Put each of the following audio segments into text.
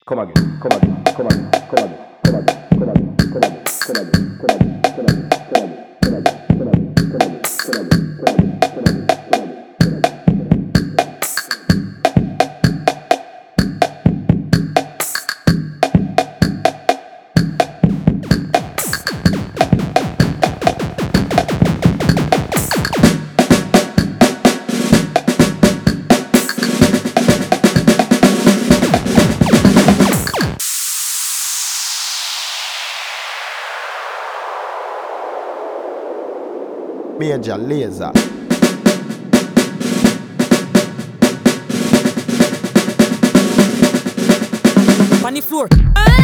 Come again, come again, come again, come again, come again, come again, come again, come again, come again, come again, come again, come again, come again, come again, come again, come again, come again, come again, come again. Major Lazer. On the floor.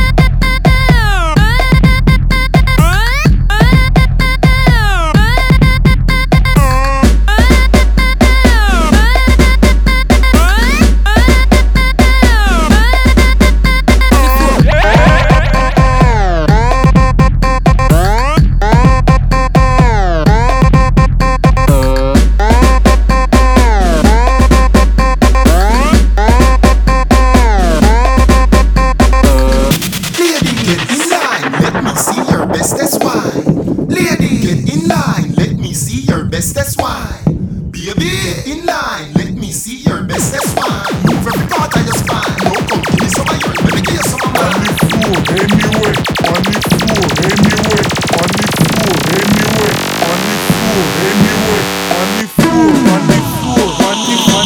That's why. Baby, get in line. Let me see your best. That's why. Move every part of your spine. No, come give me some of yours. Let me give you some of mine. On the floor anyway. On the floor anyway. On the floor anyway. On the floor anyway. On the floor. On the floor.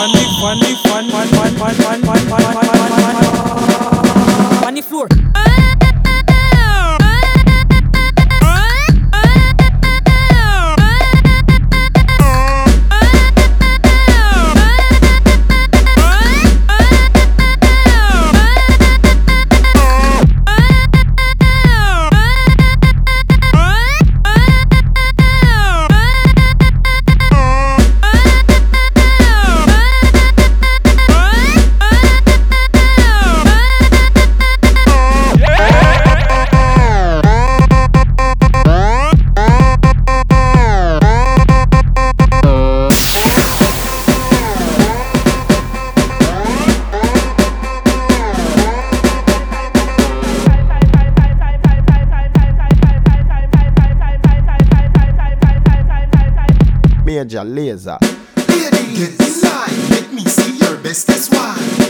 On the floor. Major Lazer. Lady, get in line. Let me see your best. That's why.